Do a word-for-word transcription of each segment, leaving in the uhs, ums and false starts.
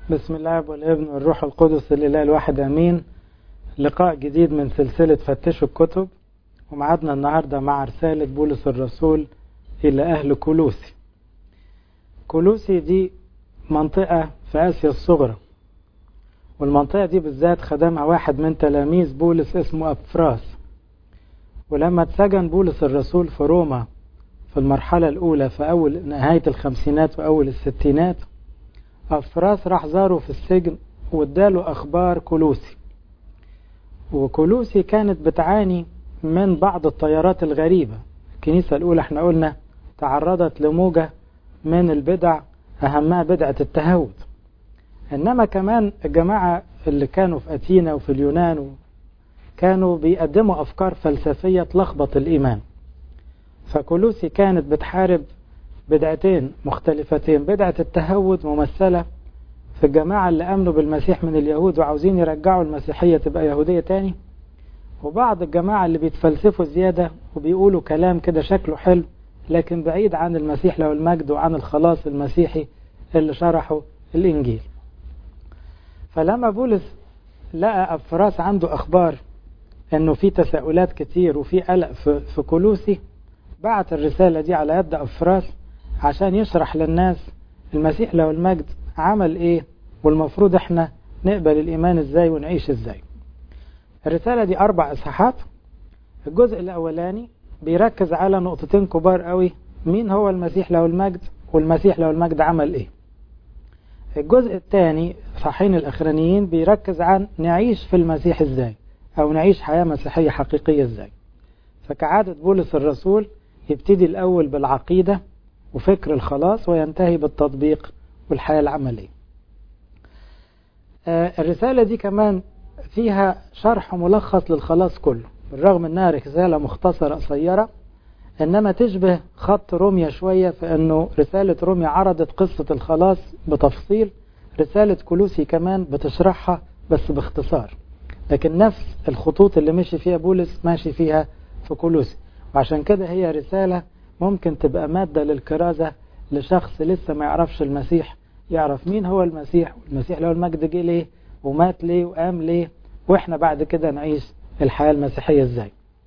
بسم الله والابن والروح القدس الإله الواحد أمين. لقاء جديد من سلسلة فتشوا الكتب، ومعادنا النهاردة مع رسالة بولس الرسول إلى أهل كولوسي. كولوسي دي منطقة في آسيا الصغرى، والمنطقة دي بالذات خدمها واحد من تلاميذ بولس اسمه أبفراس. ولما اتسجن بولس الرسول في روما في المرحلة الأولى في أول نهاية الخمسينات وأول الستينات، أبفراس راح زاره في السجن واداله أخبار كولوسي. وكولوسي كانت بتعاني من بعض التيارات الغريبة. الكنيسة الأولى احنا قلنا تعرضت لموجة من البدع، أهمها بدعة التهود. إنما كمان الجماعة اللي كانوا في أثينا وفي اليونان كانوا بيقدموا أفكار فلسفية تلخبط الإيمان. فكولوسي كانت بتحارب بدعتين مختلفتين، بدعة التهود ممثلة في الجماعة اللي أمنوا بالمسيح من اليهود وعاوزين يرجعوا المسيحية تبقى يهودية تاني، وبعض الجماعة اللي بيتفلسفوا زيادة وبيقولوا كلام كده شكله حلو لكن بعيد عن المسيح له المجد وعن الخلاص المسيحي اللي شرحه الإنجيل. فلما بولس لقى أبفراس عنده أخبار أنه في تساؤلات كتير وفي قلق في كولوسي، بعت الرسالة دي على يد أبفراس عشان يشرح للناس المسيح له المجد عمل ايه، والمفروض احنا نقبل الإيمان ازاي ونعيش ازاي. الرسالة دي أربع إصحاحات. الجزء الأولاني بيركز على نقطتين كبار قوي: مين هو المسيح له المجد، والمسيح له المجد عمل ايه. الجزء الثاني صحين الأخرانيين بيركز عن نعيش في المسيح ازاي، أو نعيش حياة مسيحية حقيقية ازاي. فكعادة بولس الرسول يبتدي الأول بالعقيدة وفكر الخلاص وينتهي بالتطبيق والحياة العملية. آه الرسالة دي كمان فيها شرح ملخص للخلاص كله، بالرغم انها رسالة مختصرة قصيرة، انما تشبه خط روميا شوية في انه رسالة روميا عرضت قصة الخلاص بتفصيل، رسالة كولوسي كمان بتشرحها بس باختصار، لكن نفس الخطوط اللي مشي فيها بولس ماشي فيها في كولوسي. وعشان كده هي رسالة ممكن تبقى مادة للكرازة لشخص لسه ما يعرفش المسيح، يعرف مين هو المسيح، والمسيح له المجد جه ليه ومات ليه وقام ليه، واحنا بعد كده نعيش الحياة المسيحية ازاي.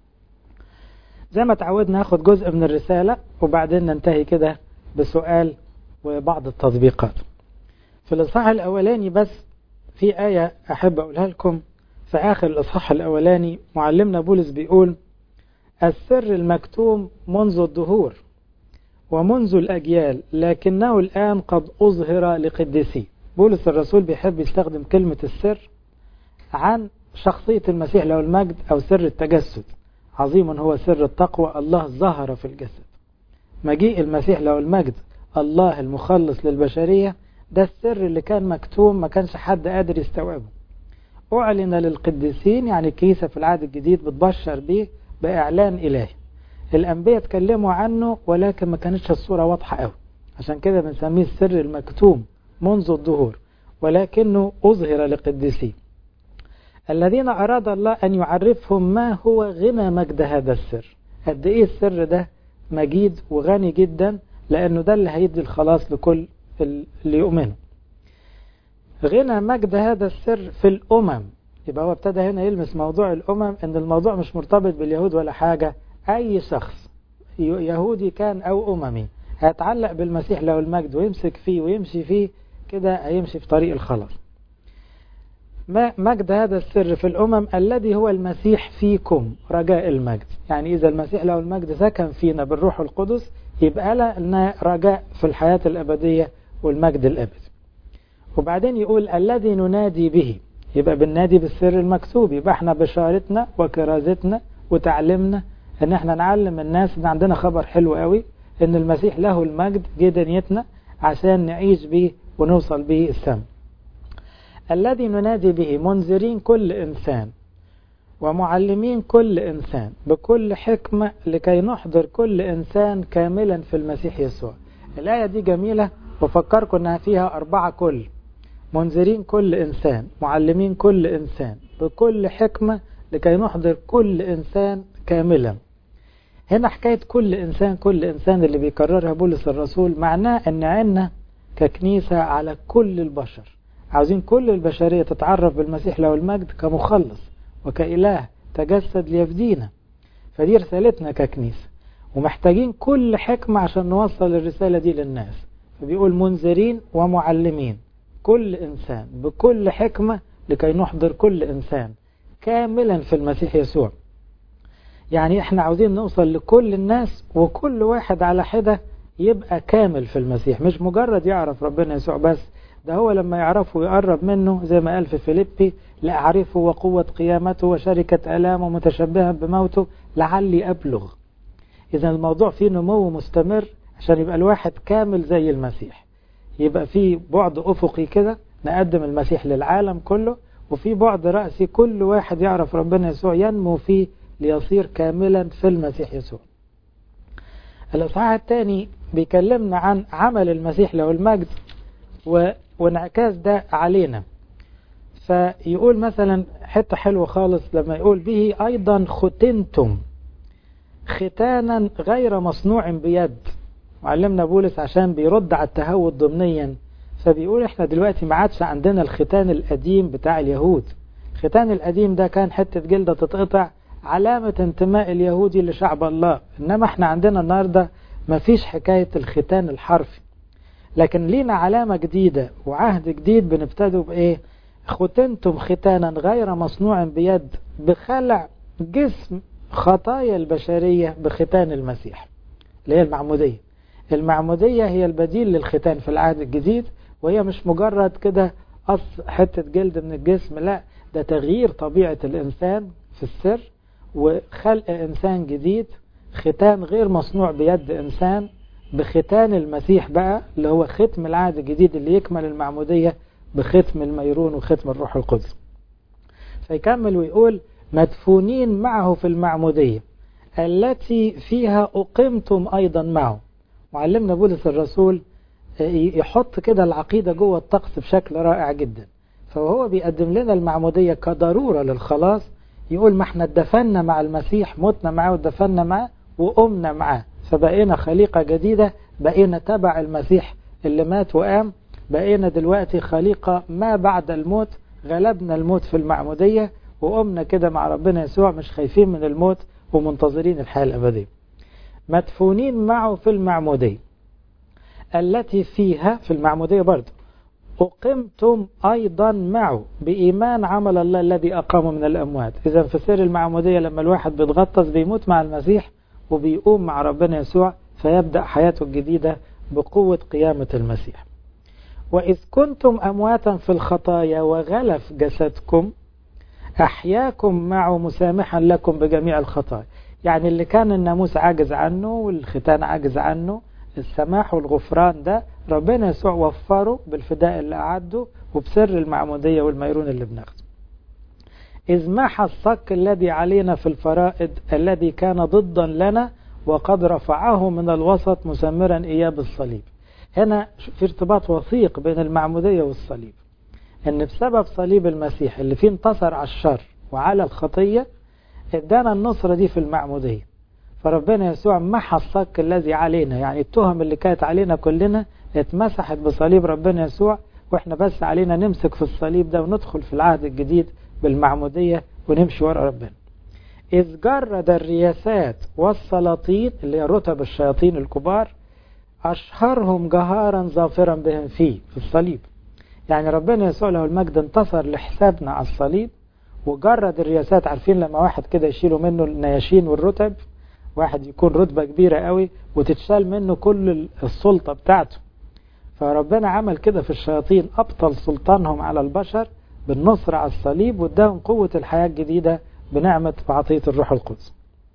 زي ما تعودنا ناخد جزء من الرسالة وبعدين ننتهي كده بسؤال وبعض التطبيقات. في الإصحاح الأولاني بس في آية أحب أقولها لكم. في آخر الإصحاح الأولاني معلمنا بولس بيقول: السر المكتوم منذ الدهور ومنذ الأجيال لكنه الآن قد أظهر لقديسيه. بولس الرسول بيحب يستخدم كلمة السر عن شخصية المسيح له المجد أو سر التجسد. عظيم هو سر التقوى، الله ظهر في الجسد. مجيء المسيح له المجد، الله المخلص للبشرية، ده السر اللي كان مكتوم ما كانش حد قادر يستوعبه. أعلن للقديسين، يعني الكنيسة في العهد الجديد بتبشر به بإعلان إلهي. الأنبياء اتكلموا عنه ولكن ما كانتش الصورة واضحة قوي، عشان كده بنسميه السر المكتوم منذ الظهور، ولكنه أظهر لقديسيه الذين أراد الله أن يعرفهم ما هو غنى مجد هذا السر. قد إيه السر ده مجيد وغني جدا، لأنه ده اللي هيدي الخلاص لكل اللي يؤمنوا. غنى مجد هذا السر في الأمم. يبقى هو ابتدى هنا يلمس موضوع الأمم، أن الموضوع مش مرتبط باليهود ولا حاجة. أي شخص يهودي كان أو أممي هيتعلق بالمسيح له المجد ويمسك فيه ويمشي فيه كده هيمشي في طريق الخلاص. ما مجد هذا السر في الأمم الذي هو المسيح فيكم رجاء المجد. يعني إذا المسيح له المجد سكن فينا بالروح القدس يبقى لنا رجاء في الحياة الأبدية والمجد الأبدي. وبعدين يقول الذي ننادي به، يبقى بالنادي بالسر المكتوب. يبقى احنا بشارتنا وكرازتنا وتعلمنا ان احنا نعلم الناس ان عندنا خبر حلو قوي، ان المسيح له المجد جه دنيتنا عشان نعيش به ونوصل به السماء. الذي ننادي به منذرين كل إنسان ومعلمين كل إنسان بكل حكمة لكي نحضر كل إنسان كاملا في المسيح يسوع. الآية دي جميلة وفكركم أنها فيها أربعة كل: منذرين كل إنسان، معلمين كل إنسان، بكل حكمة لكي نحضر كل إنسان كاملا. هنا حكاية كل إنسان كل إنسان اللي بيكررها بولس الرسول معناه أن عنا ككنيسة على كل البشر، عاوزين كل البشرية تتعرف بالمسيح له المجد كمخلص وكإله تجسد ليفدينا. فدي رسالتنا ككنيسة، ومحتاجين كل حكمة عشان نوصل الرسالة دي للناس. فبيقول منذرين ومعلمين كل إنسان بكل حكمة لكي نحضر كل إنسان كاملا في المسيح يسوع. يعني احنا عاوزين نوصل لكل الناس، وكل واحد على حدة يبقى كامل في المسيح، مش مجرد يعرف ربنا يسوع بس، ده هو لما يعرفه ويقرب منه زي ما قال في فيليبي لأعرفه وقوة قيامته وشركة آلامه متشبها بموته لعلي أبلغ. إذا الموضوع فيه نمو مستمر عشان يبقى الواحد كامل زي المسيح. يبقى فيه بعد أفقي كده نقدم المسيح للعالم كله، وفي بعد رأسي كل واحد يعرف ربنا يسوع ينمو فيه ليصير كاملا في المسيح يسوع. الإصحاح الثاني بيكلمنا عن عمل المسيح له المجد وانعكاس ده علينا. فيقول مثلا حتة حلوة خالص لما يقول به أيضا ختنتم ختانا غير مصنوع بيد. معلمنا بولس عشان بيرد على التهود ضمنيا، فبيقول احنا دلوقتي ما عادش عندنا الختان القديم بتاع اليهود. الختان القديم ده كان حتة جلدة تتقطع علامة انتماء اليهودي لشعب الله، انما احنا عندنا النهاردة ما فيش حكاية الختان الحرفي، لكن لينا علامة جديدة وعهد جديد بنبتدوا بايه؟ ختنتم ختانا غير مصنوع بيد بخلع جسم خطايا البشرية بختان المسيح اللي هي المعمودية. المعمودية هي البديل للختان في العهد الجديد، وهي مش مجرد كده قص حتة جلد من الجسم، لا ده تغيير طبيعة الإنسان في السر وخلق إنسان جديد، ختان غير مصنوع بيد إنسان بختان المسيح بقى اللي هو ختم العهد الجديد اللي يكمل المعمودية بختم الميرون وختم الروح القدس. فيكمل ويقول مدفونين معه في المعمودية التي فيها أقمتم أيضا معه. معلمنا بولس الرسول يحط كده العقيدة جوه الطقس بشكل رائع جدا. فهو بيقدم لنا المعمودية كضرورة للخلاص، يقول ما احنا اتدفنا مع المسيح، متنا معه ودفنا معه وقمنا معه، فبقينا خليقة جديدة، بقينا تبع المسيح اللي مات وقام، بقينا دلوقتي خليقة ما بعد الموت، غلبنا الموت في المعمودية وقمنا كده مع ربنا يسوع مش خايفين من الموت ومنتظرين الحياة الأبدية. مدفونين معه في المعمودية التي فيها في المعمودية برضه أقمتم أيضا معه بإيمان عمل الله الذي أقام من الأموات. إذا في سر المعمودية لما الواحد بيتغطس بيموت مع المسيح وبيقوم مع ربنا يسوع، فيبدأ حياته الجديدة بقوة قيامة المسيح. وإذ كنتم أمواتا في الخطايا وغلف جسدكم أحياكم معه مسامحا لكم بجميع الخطايا. يعني اللي كان الناموس عاجز عنه والختان عاجز عنه، السماح والغفران ده ربنا يسوع وفره بالفداء اللي أعده وبسر المعمودية والميرون اللي بناخده. إذ محى الصك الذي علينا في الفرائض الذي كان ضدا لنا وقد رفعه من الوسط مسمرا إياه بالصليب. هنا في ارتباط وثيق بين المعمودية والصليب، ان بسبب صليب المسيح اللي فيه انتصر على الشر وعلى الخطية ادانا النصرة دي في المعمودية. فربنا يسوع محى الصك الذي علينا، يعني التهم اللي كانت علينا كلنا اتمسحت بصليب ربنا يسوع، واحنا بس علينا نمسك في الصليب ده وندخل في العهد الجديد بالمعمودية ونمشي وراء ربنا. إذ جرد الرياسات والسلاطين اللي هي رتب الشياطين الكبار أشهرهم جهارا ظافرا بهم فيه في الصليب. يعني ربنا يسوع له المجد انتصر لحسابنا على الصليب وجرد الرياسات. عارفين لما واحد كده يشيلوا منه النياشين والرتب، واحد يكون رتبة كبيرة قوي وتتشال منه كل السلطة بتاعته، فربنا عمل كده في الشياطين، أبطل سلطانهم على البشر بالنصر على الصليب واداهم قوة الحياة الجديدة بنعمة وعطية الروح القدس.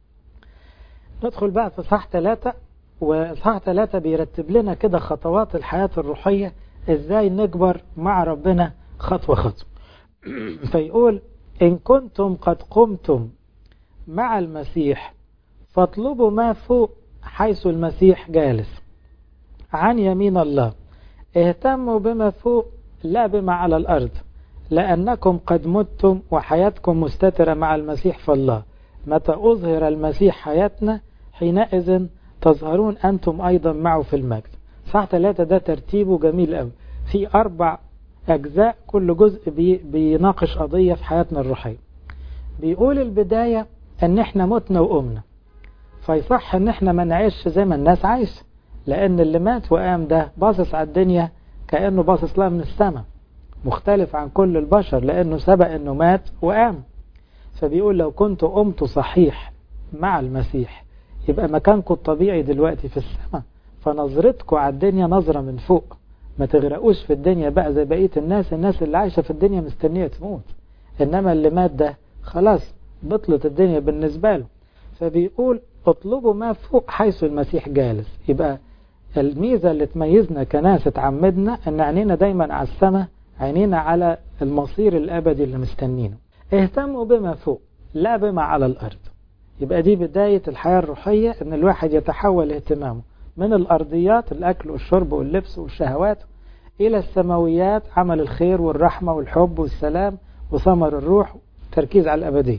ندخل بقى في صح ثلاثة، وصح ثلاثة بيرتب لنا كده خطوات الحياة الروحية ازاي نكبر مع ربنا خطوة خطوة. فيقول إن كنتم قد قمتم مع المسيح فاطلبوا ما فوق حيث المسيح جالس عن يمين الله، اهتموا بما فوق لا بما على الأرض، لأنكم قد متم وحياتكم مستترة مع المسيح في الله. متى أظهر المسيح حياتنا حينئذ تظهرون أنتم أيضا معه في المجد. صح ثلاثة ده ترتيبه جميل قوي، في أربع أجزاء كل جزء بي بيناقش قضية في حياتنا الروحية. بيقول البداية ان احنا متنا وقمنا، فيصح ان احنا ما نعيش زي ما الناس عايشة، لان اللي مات وقام ده باصص على الدنيا كأنه باصص لها من السماء، مختلف عن كل البشر لانه سبق انه مات وقام. فبيقول لو كنت قمت صحيح مع المسيح يبقى مكانكم الطبيعي دلوقتي في السماء، فنظرتكم على الدنيا نظرة من فوق، ما تغرقوش في الدنيا بقى زي بقية الناس. الناس اللي عايشة في الدنيا مستنية تموت، انما اللي مات ده خلاص بطلت الدنيا بالنسبة له. فبيقول اطلبوا ما فوق حيث المسيح جالس. يبقى الميزة اللي تميزنا كناس اتعمدنا ان عينينا دايما على السماء، عينينا على المصير الابدي اللي مستنينه. اهتموا بما فوق لا بما على الارض. يبقى دي بداية الحياة الروحية، ان الواحد يتحول اهتمامه من الارضيات، الاكل والشرب واللبس والشهوات، الى السماويات، عمل الخير والرحمة والحب والسلام وثمر الروح، تركيز على الابدية.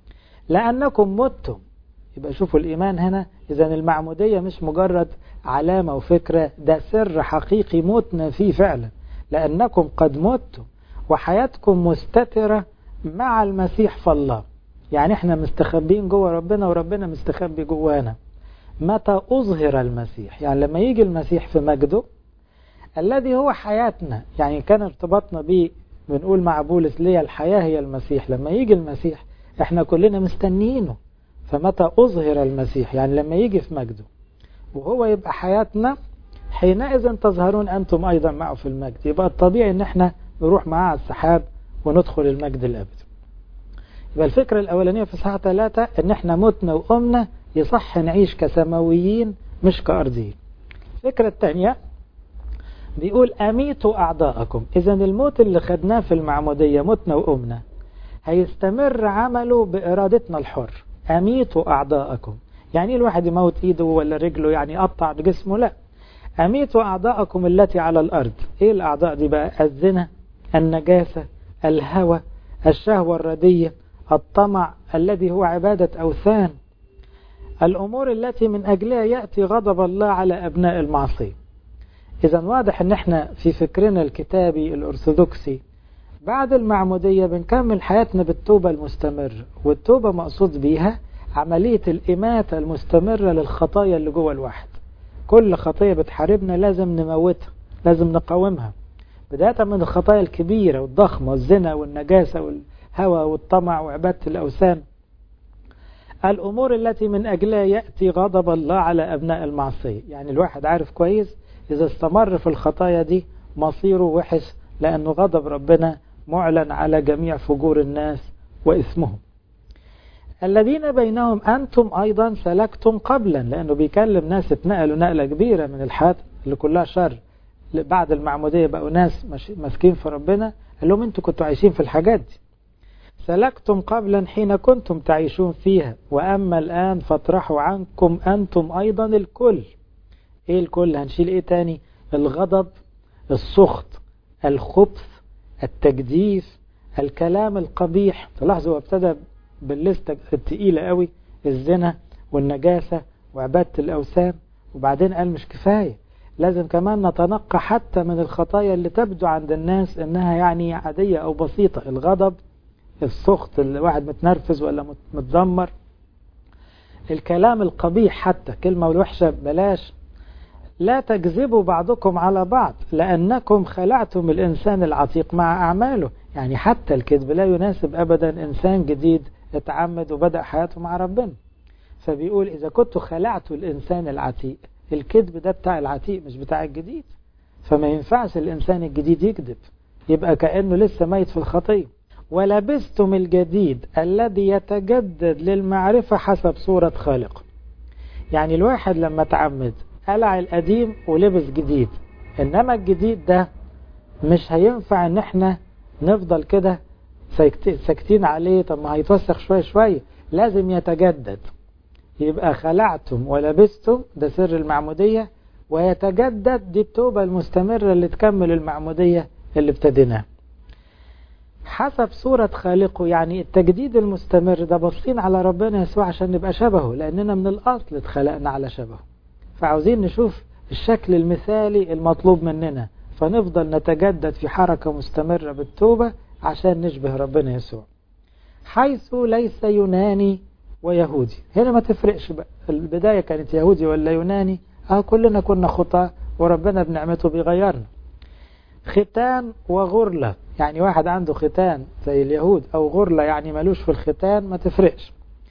لأنكم متم. يبقى شوفوا الإيمان هنا، إذن المعمودية مش مجرد علامة وفكرة، ده سر حقيقي متنا فيه فعلا. لأنكم قد متم وحياتكم مستترة مع المسيح في الله. يعني احنا مستخبين جوه ربنا وربنا مستخبي جوانا. متى أظهر المسيح، يعني لما يجي المسيح في مجده الذي هو حياتنا، يعني كان ارتباطنا به بنقول مع بولس ليه الحياة هي المسيح. لما يجي المسيح احنا كلنا مستنيينه. فمتى أظهر المسيح يعني لما يجي في مجده وهو يبقى حياتنا، حينئذ تظهرون أنتم أيضا معه في المجد. يبقى الطبيعي ان احنا نروح معاه على السحاب وندخل المجد الأبدي. يبقى الفكرة الأولانية في صحة ثلاثة ان احنا متنا وقمنا، يصح نعيش كسماويين مش كأرضيين. الفكرة الثانية بيقول أميتوا أعضاءكم. إذا الموت اللي خدناه في المعمودية متنا وقمنا هيستمر عمله بإرادتنا الحر. أميتوا أعضاءكم يعني الواحد يموت إيده ولا رجله يعني يقطع جسمه؟ لا. أميتوا أعضاءكم التي على الأرض. إيه الأعضاء دي بقى؟ الزنا، النجاسة، الهوى، الشهوة الردية، الطمع الذي هو عبادة أوثان، الأمور التي من أجلها يأتي غضب الله على أبناء المعصية. إذا واضح أن احنا في فكرنا الكتابي الأرثوذكسي بعد المعمودية بنكمل حياتنا بالتوبة المستمرة، والتوبة مقصود بيها عملية الإماتة المستمرة للخطايا اللي جوه الواحد. كل خطية بتحاربنا لازم نموتها، لازم نقاومها، بداية من الخطايا الكبيرة والضخمة، الزنا والنجاسة والهوى والطمع وعبادة الأوثان. الأمور التي من أجلها يأتي غضب الله على أبناء المعصية. يعني الواحد عارف كويس إذا استمر في الخطايا دي مصيره وحش، لأنه غضب ربنا معلن على جميع فجور الناس وإثمهم. الذين بينهم أنتم أيضا سلكتم قبلا، لأنه بيكلم ناس اتنقلوا نقلة كبيرة من الحياة اللي كلها شر بعد المعمودية، بقوا ناس مسكين في ربنا. قال لهم انتوا كنتوا عايشين في الحاجات دي. سلكتم قبلا حين كنتم تعيشون فيها، وأما الآن فاطرحوا عنكم أنتم أيضا الكل. ايه الكل؟ هنشيل ايه تاني؟ الغضب، السخط، الخبث، التجديف، الكلام القبيح. تلاحظوا هو ابتدى باللستة التقيلة قوي، الزنا والنجاسة وعبادة الأوثان، وبعدين قال مش كفاية، لازم كمان نتنقى حتى من الخطايا اللي تبدو عند الناس انها يعني عادية او بسيطة. الغضب، السخط، الواحد متنرفز ولا متذمر، الكلام القبيح، حتى كلمة الوحشة بلاش. لا تكذبوا بعضكم على بعض لأنكم خلعتم الإنسان العتيق مع أعماله. يعني حتى الكذب لا يناسب أبدا إنسان جديد اتعمد وبدأ حياته مع ربنا. فبيقول إذا كنتوا خلعتوا الإنسان العتيق، الكذب ده بتاع العتيق مش بتاع الجديد، فما ينفعش الإنسان الجديد يكذب، يبقى كأنه لسه ميت في الخطية. ولبستم الجديد الذي يتجدد للمعرفة حسب صورة خالق. يعني الواحد لما تعمد قلع القديم ولبس جديد، انما الجديد ده مش هينفع ان احنا نفضل كده ساكتين عليه، طب ما هيتوسخ شوية شوية، لازم يتجدد. يبقى خلعتم ولبستم، ده سر المعمودية، ويتجدد دي التوبة المستمرة اللي تكمل المعمودية اللي ابتديناها حسب صورة خالقه. يعني التجديد المستمر ده باصين على ربنا يسوع عشان نبقى شبهه، لأننا من الأصل اتخلقنا على شبهه، فعاوزين نشوف الشكل المثالي المطلوب مننا فنفضل نتجدد في حركة مستمرة بالتوبة عشان نشبه ربنا يسوع. حيث ليس يوناني ويهودي، هنا ما تفرقش بقى البداية كانت يهودي ولا يوناني، اه كلنا كنا خطاة وربنا بنعمته بيغيرنا. ختان وغرلة، يعني واحد عنده ختان زي اليهود او غرلة يعني ملوش في الختان ما تفرقش.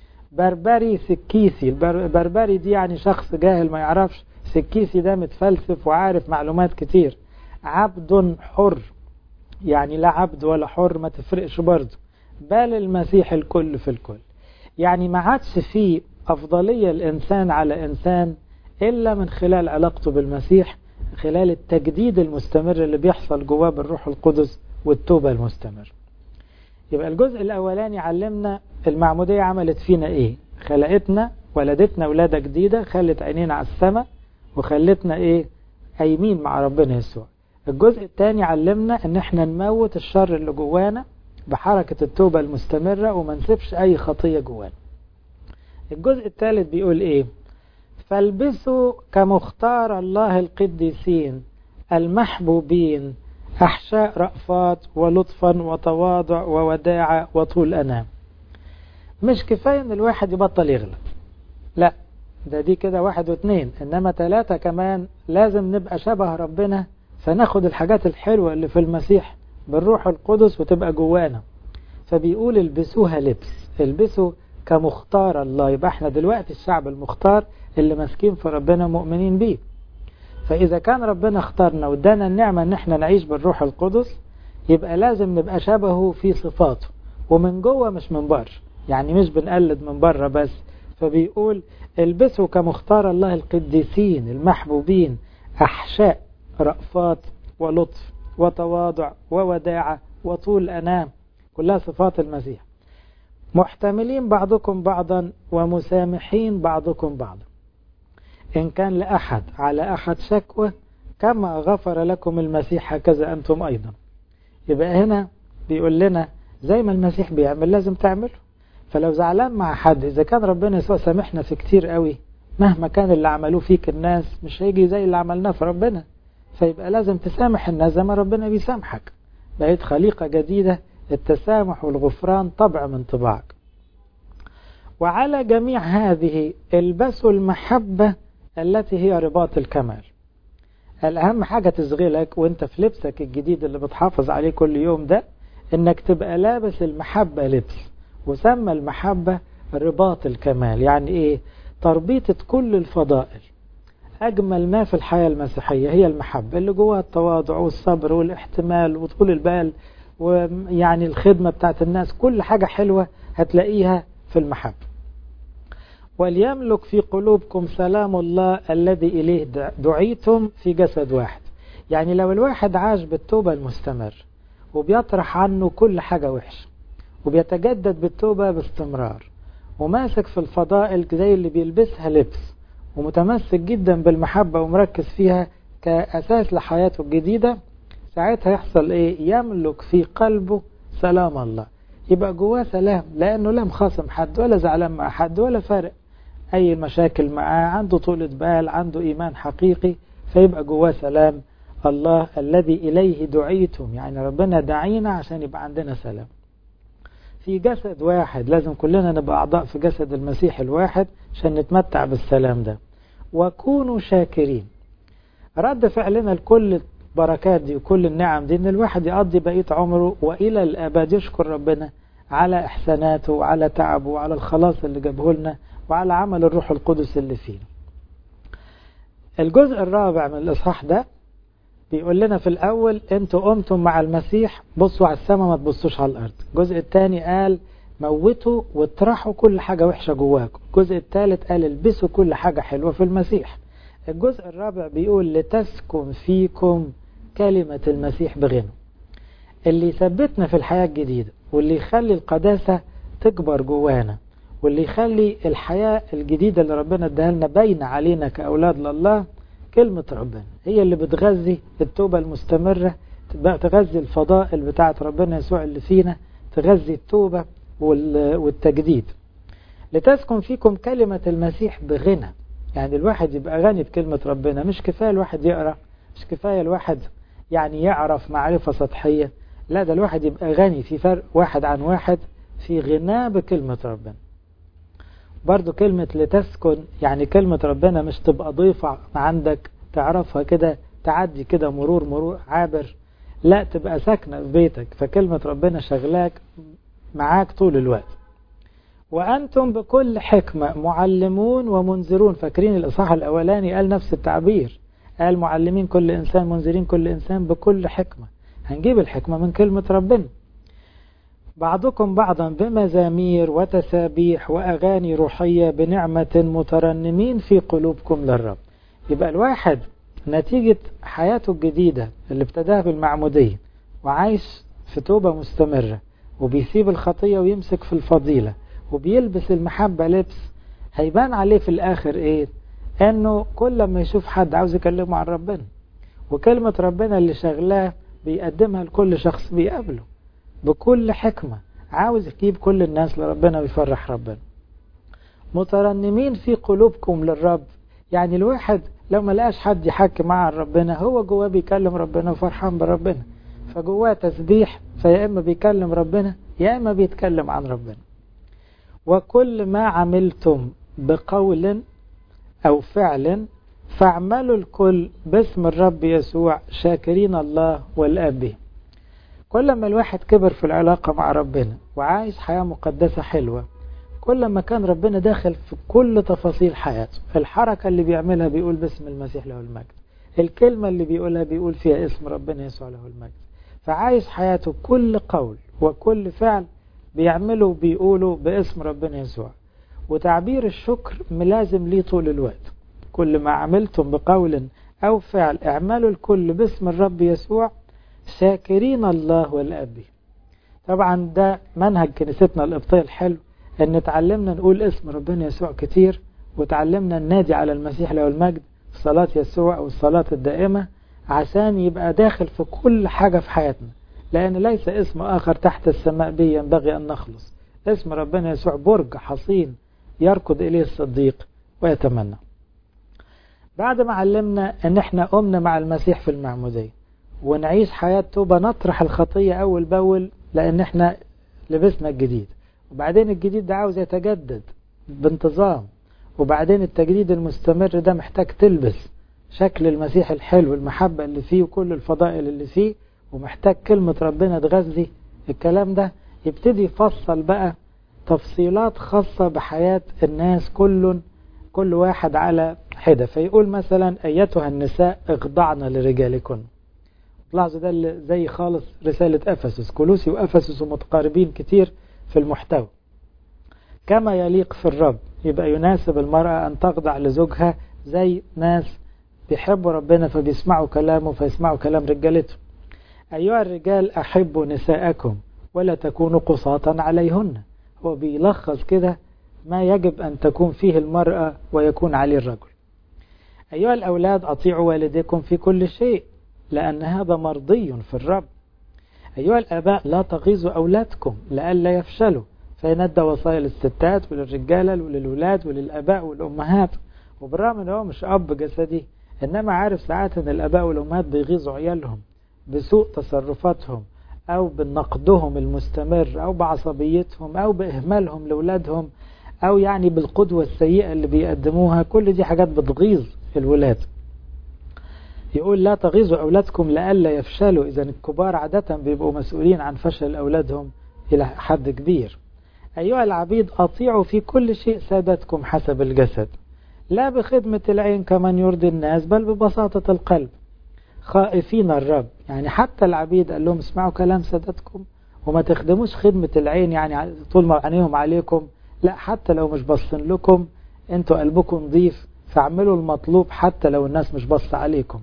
بربري سكيسي، البربري دي يعني شخص جاهل ما يعرفش، سكيسي ده متفلسف وعارف معلومات كتير. عبد حر، يعني لا عبد ولا حر ما تفرقش برضه، بل المسيح الكل في الكل. يعني ما عادش فيه أفضلية الإنسان على إنسان إلا من خلال علاقته بالمسيح، خلال التجديد المستمر اللي بيحصل جواه بالروح القدس والتوبة المستمر. يبقى الجزء الأولاني علمنا المعمودية عملت فينا إيه، خلقتنا ولدتنا ولادة جديدة، خلت عينينا على السماء وخلتنا إيه قايمين مع ربنا يسوع. الجزء الثاني علمنا ان احنا نموت الشر اللي جوانا بحركة التوبة المستمرة وما نسيبش اي خطية جوانا. الجزء الثالث بيقول ايه، فالبسوا كمختار الله القديسين المحبوبين احشاء رأفات ولطفا وتواضع ووداعة وطول انام. مش كفاية ان الواحد يبطل يغلط، لا ده دي كده واحد واثنين، انما ثلاثة كمان لازم نبقى شبه ربنا، فناخد الحاجات الحلوة اللي في المسيح بالروح القدس وتبقى جوانا. فبيقول البسوها لبس، البسوا كمختار الله. يبقى احنا دلوقتي الشعب المختار اللي ماسكين في ربنا مؤمنين بيه. فإذا كان ربنا اختارنا وادانا النعمة ان احنا نعيش بالروح القدس، يبقى لازم نبقى شبهه في صفاته ومن جوه مش من بره، يعني مش بنقلد من بره بس. فبيقول البسوا كمختار الله القديسين المحبوبين أحشاء رأفات ولطف وتواضع ووداعة وطول أنام، كلها صفات المسيح. محتملين بعضكم بعضا ومسامحين بعضكم بعضا، إن كان لأحد على أحد شكوى كما غفر لكم المسيح هكذا أنتم أيضا. يبقى هنا بيقول لنا زي ما المسيح بيعمل لازم تعمله. فلو زعلان مع حد، إذا كان ربنا يسوع سامحنا في كتير قوي، مهما كان اللي عملوه فيك الناس مش هيجي زي اللي عملناه في ربنا، فيبقى لازم تسامح الناس زي ما ربنا بيسامحك. بقيت خليقة جديدة، التسامح والغفران طبع من طباعك. وعلى جميع هذه البسوا المحبة التي هي رباط الكمال. الأهم حاجة تشغلك وانت في لبسك الجديد اللي بتحافظ عليه كل يوم ده، انك تبقى لابس المحبة لبس، وسمى المحبة رباط الكمال. يعني ايه؟ تربيطة كل الفضائل. أجمل ما في الحياة المسيحية هي المحبة اللي جواها التواضع والصبر والاحتمال وطول البال، ويعني الخدمة بتاعت الناس، كل حاجة حلوة هتلاقيها في المحبة. وليملك في قلوبكم سلام الله الذي إليه دعيتم في جسد واحد. يعني لو الواحد عاش بالتوبة المستمر وبيطرح عنه كل حاجة وحشة وبيتجدد بالتوبة باستمرار وماسك في الفضائل زي اللي بيلبسها لبس ومتمسك جدا بالمحبة ومركز فيها كأساس لحياته الجديدة، ساعتها يحصل ايه؟ يملك في قلبه سلام الله. يبقى جواه سلام، لأنه لا مخاصم حد ولا زعلان مع حد ولا فارق أي مشاكل معاه، عنده طولة بال، عنده إيمان حقيقي، فيبقى جواه سلام الله الذي إليه دعيتم. يعني ربنا دعينا عشان يبقى عندنا سلام في جسد واحد. لازم كلنا نبقى أعضاء في جسد المسيح الواحد عشان نتمتع بالسلام ده. وكونوا شاكرين. رد فعلنا لكل البركات دي وكل النعم دي ان الواحد يقضي بقية عمره وإلى الأبد يشكر ربنا على إحساناته وعلى تعبه وعلى الخلاص اللي جابه لنا وعلى عمل الروح القدس اللي فينا. الجزء الرابع من الإصحاح ده بيقول لنا في الأول انتوا قمتم مع المسيح، بصوا على السماء ما تبصوش على الأرض. الجزء الثاني قال موتوا واطرحوا كل حاجة وحشة جواكم. الجزء الثالث قال البسوا كل حاجة حلوة في المسيح. الجزء الرابع بيقول لتسكن فيكم كلمة المسيح بغنى. اللي يثبتنا في الحياة الجديدة واللي يخلي القداسة تكبر جوانا واللي يخلي الحياة الجديدة اللي ربنا اداها لنا باينة علينا كأولاد لله كلمة ربنا، هي اللي بتغذي التوبة المستمرة، تغذي الفضائل بتاعة ربنا يسوع اللي فينا، تغذي التوبة والتجديد. لتسكن فيكم كلمة المسيح بغنى. يعني الواحد يبقى غني بكلمة ربنا. مش كفاية الواحد يقرأ، مش كفاية الواحد يعني يعرف معرفة سطحية، لا ده الواحد يبقى غني، في فرق واحد عن واحد في غناء بكلمة ربنا. برضو كلمة لتسكن، يعني كلمة ربنا مش تبقى ضيفة عندك تعرفها كده تعدي كده مرور مرور عابر، لا تبقى ساكنة في بيتك، فكلمة ربنا شغلاك معاك طول الوقت. وأنتم بكل حكمة معلمون ومنذرون. فاكرين الإصحاح الأولاني قال نفس التعبير، قال معلمين كل إنسان منذرين كل إنسان بكل حكمة. هنجيب الحكمة من كلمة ربنا. بعضكم بعضا بمزامير وتسابيح وأغاني روحية بنعمة مترنمين في قلوبكم للرب. يبقى الواحد نتيجة حياته الجديدة اللي ابتداها بالمعمودية وعايش في توبة مستمرة وبيسيب الخطية ويمسك في الفضيلة وبيلبس المحبة لبس، هيبان عليه في الآخر إيه؟ أنه كل ما يشوف حد عاوز يكلمه عن ربنا، وكلمة ربنا اللي شغلاه بيقدمها لكل شخص بيقابله بكل حكمة، عاوز يجيب كل الناس لربنا ويفرح ربنا. مترنمين في قلوبكم للرب، يعني الواحد لو ما لقاش حد يحكي معه عن ربنا هو جواه بيكلم ربنا وفرحان بربنا، فجواه تسبيح، فيا إما بيكلم ربنا يا إما بيتكلم عن ربنا. وكل ما عملتم بقول أو فعل فاعملوا الكل باسم الرب يسوع شاكرين الله والآب به. كل ما الواحد كبر في العلاقة مع ربنا وعايش حياة مقدسة حلوة، كل ما كان ربنا داخل في كل تفاصيل حياته. الحركة اللي بيعملها بيقول باسم المسيح له المجد، الكلمة اللي بيقولها بيقول فيها اسم ربنا يسوع له المجد. فعايش حياته كل قول وكل فعل بيعمله بيقوله باسم ربنا يسوع. وتعبير الشكر ملازم ليه طول الوقت. كل ما عملتم بقول أو فعل اعملوا الكل باسم الرب يسوع شاكرين الله والآب به. طبعا ده منهج كنيستنا القبطية الحلو، ان تعلمنا نقول اسم ربنا يسوع كتير، وتعلمنا النادي على المسيح له المجد في صلاة يسوع أو الصلاة الدائمة، عشان يبقى داخل في كل حاجة في حياتنا، لأن ليس اسم آخر تحت السماء به ينبغي أن نخلص. اسم ربنا يسوع برج حصين يركض إليه الصديق ويتمنى. بعد ما علمنا ان احنا قمنا مع المسيح في المعمودية ونعيش حياة توبة، نطرح الخطية أول بأول لأن احنا لبسنا الجديد، وبعدين الجديد ده عاوز يتجدد بانتظام، وبعدين التجديد المستمر ده محتاج تلبس شكل المسيح الحلو، المحبة اللي فيه وكل الفضائل اللي فيه، ومحتاج كلمة ربنا تغذي الكلام ده. يبتدي يفصل بقى تفصيلات خاصة بحياة الناس، كل كل واحد على حدة. فيقول مثلا أيتها النساء اخضعن لرجالكن. لاحظوا ده زي خالص رسالة أفسس، كولوسي وأفسس متقاربين كتير في المحتوى. كما يليق في الرب، يبقى يناسب المرأة أن تخضع لزوجها زي ناس بيحبوا ربنا فبيسمعوا كلامه فيسمعوا كلام رجالته. أيها الرجال أحبوا نساءكم ولا تكونوا قساطا عليهن. هو بيلخص كده ما يجب أن تكون فيه المرأة ويكون عليه الرجل. أيها الأولاد أطيعوا والديكم في كل شيء لأن هذا مرضي في الرب. أيها الآباء لا تغيظوا أولادكم لئلا يفشلوا، فيندى وصايا للستات وللرجالة وللولاد وللآباء والأمهات. وبالرغم أنه هو مش أب جسدي، إنما عارف ساعات أن الآباء والأمهات بيغيظوا عيالهم بسوء تصرفاتهم أو بنقدهم المستمر أو بعصبيتهم أو بإهمالهم لأولادهم أو يعني بالقدوة السيئة اللي بيقدموها. كل دي حاجات بتغيظ الولاد. يقول لا تغيظوا أولادكم لئلا يفشلوا. إذن الكبار عادة بيبقوا مسؤولين عن فشل أولادهم إلى حد كبير. أيها العبيد أطيعوا في كل شيء سادتكم حسب الجسد، لا بخدمة العين كمن يرضي الناس بل ببساطة القلب خائفين الرب. يعني حتى العبيد قال لهم اسمعوا كلام سادتكم وما تخدموش خدمة العين، يعني طول ما عينيهم عليكم، لا حتى لو مش باصين لكم انتوا قلبكم نظيف فاعملوا المطلوب حتى لو الناس مش باصة عليكم.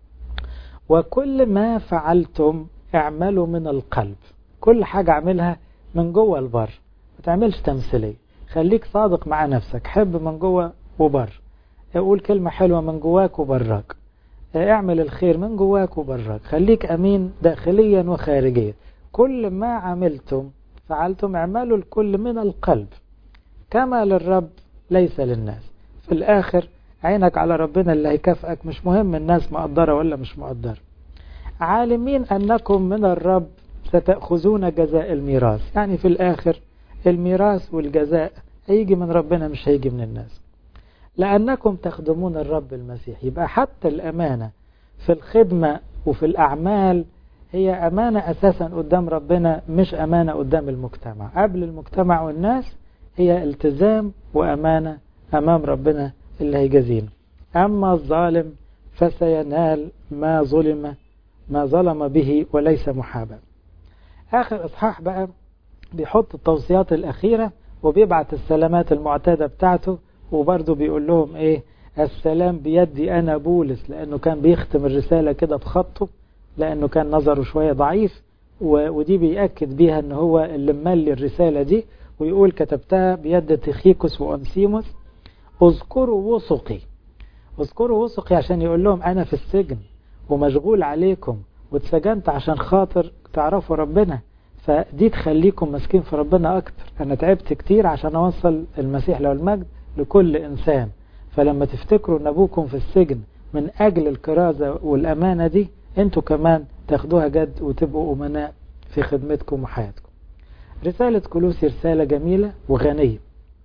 وكل ما فعلتم اعملوا من القلب. كل حاجة اعملها من جوه البر، ما تعملش تمثيلية. خليك صادق مع نفسك، حب من جوه وبر، اقول كلمة حلوة من جواك وبراك، اعمل الخير من جواك وبراك، خليك أمين داخليا وخارجيا. كل ما عملتم فعلتم اعملوا الكل من القلب كما للرب ليس للناس. في الآخر عينك على ربنا اللي هيكافئك، مش مهم الناس مقدرة ولا مش مقدرة. عالمين أنكم من الرب ستأخذون جزاء الميراث. يعني في الآخر الميراث والجزاء هيجي من ربنا مش هيجي من الناس، لأنكم تخدمون الرب المسيح. يبقى حتى الأمانة في الخدمة وفي الأعمال هي أمانة أساسا قدام ربنا، مش أمانة قدام المجتمع. قبل المجتمع والناس هي التزام وأمانة أمام ربنا اللي هيجازينا. أما الظالم فسينال ما ظلم ما ظلم به وليس محابا. آخر إصحاح بقى بيحط التوصيات الأخيرة وبيبعت السلامات المعتادة بتاعته، وبرضه بيقول لهم إيه؟ السلام بيدي أنا بولس، لأنه كان بيختم الرسالة كده بخطه، لأنه كان نظره شوية ضعيف، ودي بيأكد بيها أنه هو اللي مملي الرسالة دي، ويقول كتبتها بيد تخيكوس وأنسيموس. اذكروا وثقي، اذكروا وثقي عشان يقول لهم أنا في السجن ومشغول عليكم واتسجنت عشان خاطر تعرفوا ربنا، فدي تخليكم مسكين في ربنا أكتر. أنا تعبت كتير عشان أوصل المسيح له المجد لكل إنسان، فلما تفتكروا أن أبوكم في السجن من أجل الكرازة والأمانة دي، أنتوا كمان تاخدوها جد وتبقوا أمناء في خدمتكم وحياتكم. رسالة كولوسي رسالة جميلة وغنية،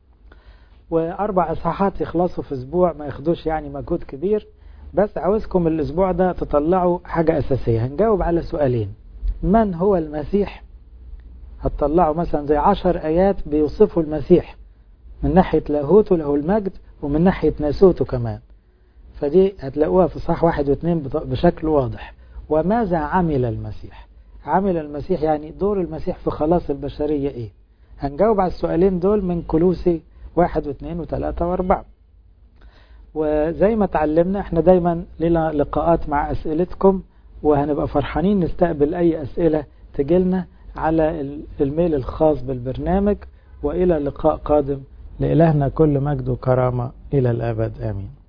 وأربع إصحاحات يخلصوا في أسبوع، ما ياخدوش يعني مجهود كبير، بس عاوزكم الأسبوع ده تطلعوا حاجة أساسية. هنجاوب على سؤالين: من هو المسيح؟ هتطلعوا مثلا زي عشر آيات بيوصفوا المسيح من ناحية لاهوته له المجد ومن ناحية ناسوته كمان، فدي هتلاقوها في صح واحد واثنين بشكل واضح. وماذا عمل المسيح؟ عمل المسيح يعني دور المسيح في خلاص البشرية ايه؟ هنجاوب على السؤالين دول من كولوسي واحد واثنين وثلاثة واربعة. وزي ما تعلمنا احنا دايما لنا لقاءات مع اسئلتكم، وهنبقى فرحانين نستقبل اي اسئلة تجيلنا على الميل الخاص بالبرنامج. وإلى لقاء قادم، لإلهنا كل مجد وكرامة إلى الأبد آمين.